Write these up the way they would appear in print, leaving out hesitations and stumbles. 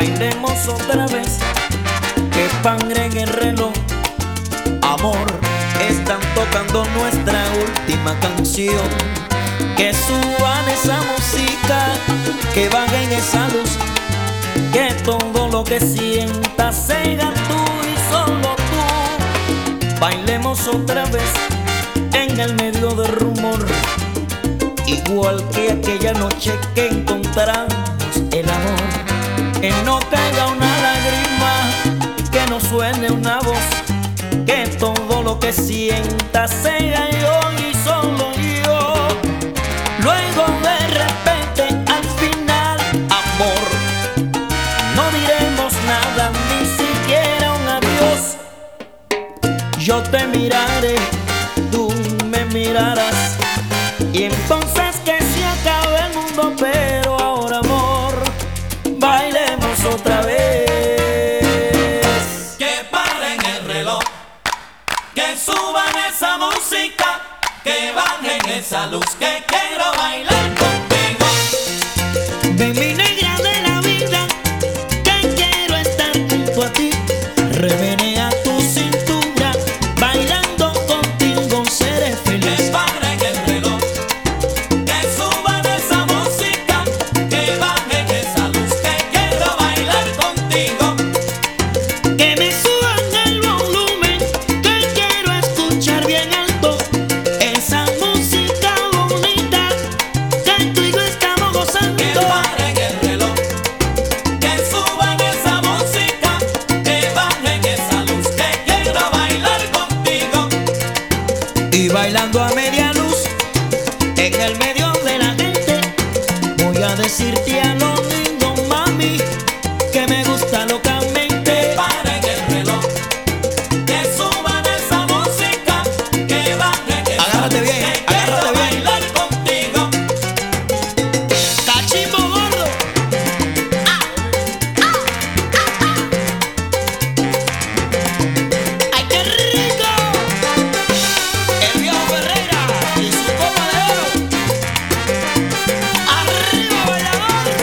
Bailemos otra vez, que pangre en el reloj. Amor, están tocando nuestra última canción. Que suban esa música, que bajen esa luz, que todo lo que sientas sea tú y solo tú. Bailemos otra vez en el medio del rumor, igual que aquella noche que encontramos el amor. Que no caiga una lágrima, que no suene una voz, que todo lo que sienta sea yo y solo yo. Luego de repente al final, amor, no diremos nada, ni siquiera un adiós. Yo te miraré, tú me mirarás, y entonces que se acabe el mundo. Pero ahora, amor, bailemos otra vez. Que paren el reloj, que suban esa música, que bajen esa luz, que quiero bailar contigo. Ven, mi negra de la vida, que quiero estar junto a ti. Remenea tu cintura, bailando contigo seré feliz. Que paren el reloj, que suban esa música, que bajen esa luz, que quiero bailar contigo. Que me suban el volumen, que quiero escuchar bien alto esa música bonita que tú y yo estamos gozando. Que paren el reloj, que suban esa música, que bajen esa luz, que quiero bailar contigo. Y bailando a media luz, en el medio de la gente, voy a decirte a lo lindo, mami, que me gusta locamente. Paren el reloj, que suban esa música, que bajen esa Agárrate luz, bien, que quiero agárrate bien. bailar contigo. ¡Cachimbo gordo! ¡Ay, qué rico! El viejo Ferreira y su copa de oro. ¡Arriba, bailador!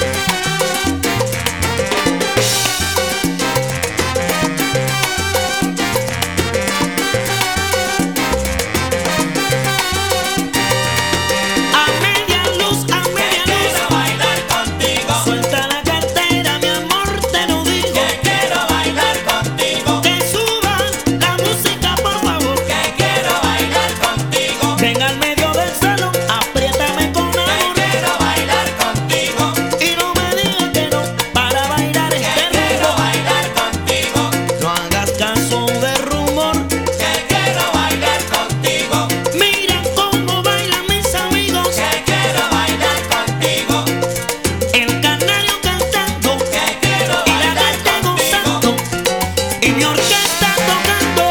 A media luz, a media Que luz. quiero bailar contigo, Suelta la cartera, mi amor, te lo digo. que quiero bailar contigo, Que suban la música, por favor. que quiero bailar contigo, Ven al medio del salón, apriétame con que amor. quiero bailar contigo, Y no me digas que no, para bailar que este quiero ritmo. bailar contigo, No hagas caso de rumor. que quiero bailar contigo, Mira cómo bailan mis amigos. que quiero bailar contigo, El canario cantando que quiero y la bailar gente contigo. gozando. Y mi orquesta tocando.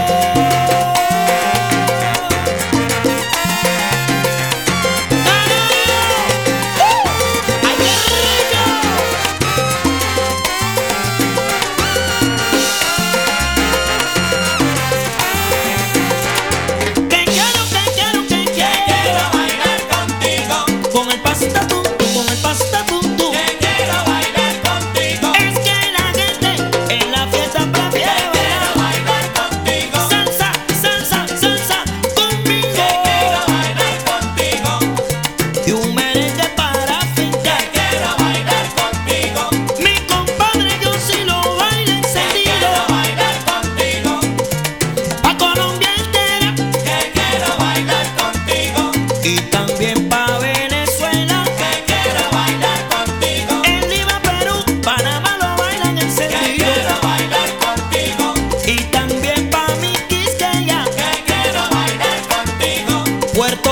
¡Ay, qué rico! Que quiero, que Quiero bailar contigo, con el pasito a punto, con el pasito a punto. que quiero bailar contigo, Es que la gente en la fiesta prefiere quiero bailar bailar contigo, salsa, salsa, salsa conmigo. quiero bailar contigo, Y un merengue para fincar. quiero bailar contigo, Mi compadre yo sí lo bailo encendido. quiero bailar contigo, Pa' Colombia entera que quiero bailar contigo, y también pa' Venezuela. que quiero bailar contigo, En Lima, Perú, Panamá lo bailan que encendido. quiero bailar contigo, Y también pa' mi Quisqueya, que quiero bailar contigo, Puerto